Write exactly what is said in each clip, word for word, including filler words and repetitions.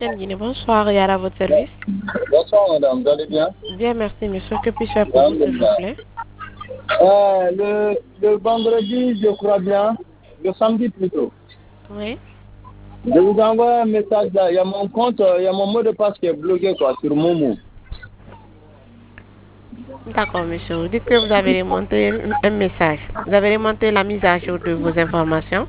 Tiens, Guinée, bonsoir, Yara, à votre service. Bonsoir madame, vous allez bien? Bien, merci monsieur. Que puis-je faire pour vous, s'il vous plaît? euh, le, le vendredi, je crois bien, le samedi plutôt. Oui. Je vous envoie un message là, il y a mon compte, il y a mon mot de passe qui est bloqué quoi, sur Momo. D'accord, monsieur. Vous dites que vous avez remonté un message. Vous avez remonté la mise à jour de vos informations?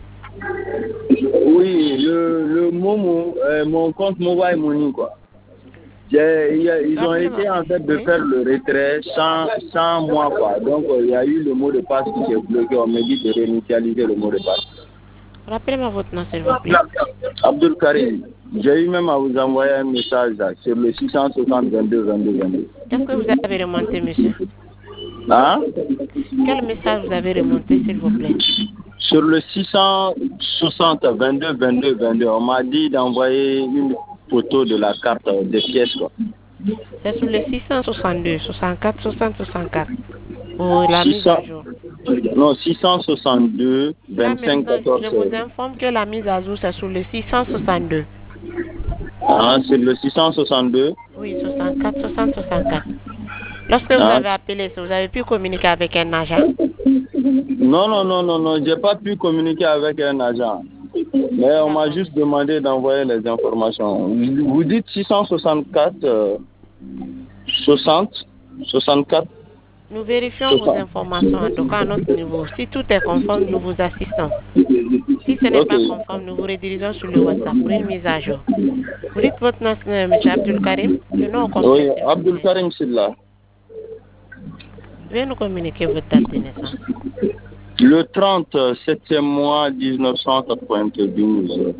Oui, le, le Momo, euh, mon compte Mobile Money quoi. J'ai- il y a- Ils ont été en fait de Oui. faire le retrait sans, sans moi quoi. Donc euh, il y a eu le mot de passe qui s'est bloqué, on me dit de réinitialiser le mot de passe. Rappelez-moi votre nom, s'il vous plaît. Abdul Karim, j'ai eu même à vous envoyer un message là, sur le six cent soixante vingt-deux vingt-deux vingt-deux. Qu'est-ce que vous avez remonté, monsieur? Hein? Quel message vous avez remonté, s'il vous plaît? Sur le six cent soixante vingt-deux vingt-deux vingt-deux, on m'a dit d'envoyer une photo de la carte des pièces quoi. C'est sur le six cent soixante-deux, soixante-quatre, soixante, soixante-quatre. Pour la mise six cents, à jour. non, six cent soixante-deux Là, vingt-cinq maintenant, quatorze. je vous informe que la mise à jour, c'est sur le six cent soixante-deux. Ah, c'est le six cent soixante-deux? Oui, soixante-quatre, soixante, soixante-quatre. Lorsque vous Ah. avez appelé, vous avez pu communiquer avec un agent? Non, non, non, non, non, j'ai pas pu communiquer avec un agent. Mais on m'a juste demandé d'envoyer les informations. Vous dites six cent soixante-quatre, euh, soixante, soixante-quatre. Nous vérifions vos informations, en tout cas à notre niveau. Si tout est conforme, nous vous assistons. Si ce n'est Ok. pas conforme, nous vous redirigeons sur le WhatsApp pour une mise à jour. Vous dites votre nom, euh, M. Abdul Karim? Le nom au complet, Oui, s'il vous Abdul plaît. Karim Silla. Veuillez nous communiquer votre date de naissance. Le trente, septième mois, dix-neuf cent quatre-vingt-douze.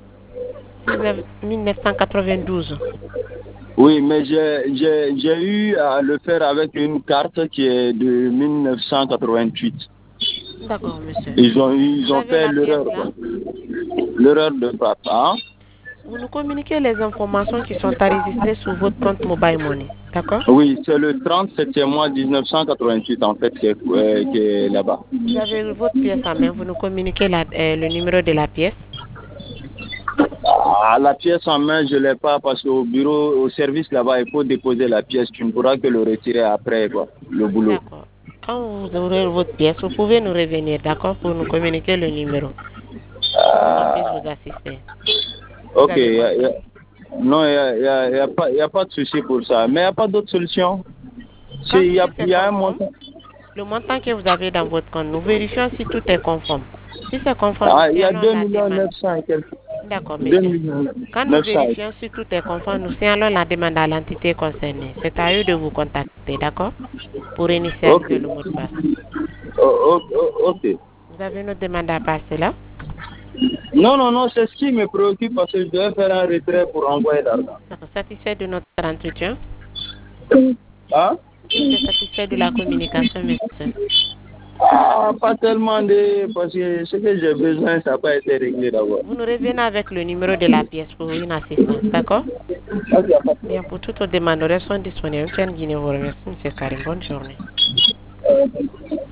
mille neuf cent quatre-vingt-douze. Oui, mais j'ai j'ai- j'ai eu à le faire avec une carte qui est de mille neuf cent quatre-vingt-huit. D'accord, monsieur. Ils ont, ils Vous ont avez fait la pièce l'erreur. là? L'erreur de papa. Vous nous communiquez les informations qui sont enregistrées sur votre compte Mobile Money. D'accord? Oui, c'est le trente-septième mois dix-neuf cent quatre-vingt-huit en fait qui est, euh, qui est là-bas. Vous avez votre pièce en main. Vous nous communiquez la, euh, le numéro de la pièce. Ah, la pièce en main, je ne l'ai pas parce qu'au bureau, au service là-bas, il faut déposer la pièce. Tu ne pourras que le retirer après, quoi, le boulot. D'accord. Quand vous aurez votre pièce, vous pouvez nous revenir, d'accord, pour nous communiquer le numéro. Pour qu'on puisse vous assister. Vous Ok, avez y a, y a, compris? non, il n'y a, y a, y a, pas, y a pas de souci pour ça. Mais il n'y a pas d'autre solution. Quand Il y a, si c'est y a un conforme, montant. le montant que vous avez dans votre compte, nous vérifions si tout est conforme. Si c'est conforme, Ah, nous il y a signalons deux la millions demande. neuf cents et quelques. D'accord, deux monsieur. millions Quand nous neuf cents. vérifions si tout est conforme, nous signalons la demande à l'entité concernée. C'est à eux de vous contacter, d'accord? Pour Ok. initialiser le mot de passe. Oh, oh, oh, ok. Vous avez une autre demande à passer là? Non, non, non, c'est ce qui me préoccupe parce que je dois faire un retrait pour envoyer l'argent. D'accord. Satisfait de notre entretien? Hein? Vous êtes satisfait de la communication, monsieur? Ah, pas tellement de... Parce que ce que j'ai besoin, ça n'a pas été réglé d'abord. Vous nous revenez avec le numéro de la pièce pour une assistance, d'accord? Ok, y a pas de Bien, pour toutes vos demandes, nous restons disponibles. Tiens, Guinée vous remercie, monsieur Karim. Bonne journée. problème.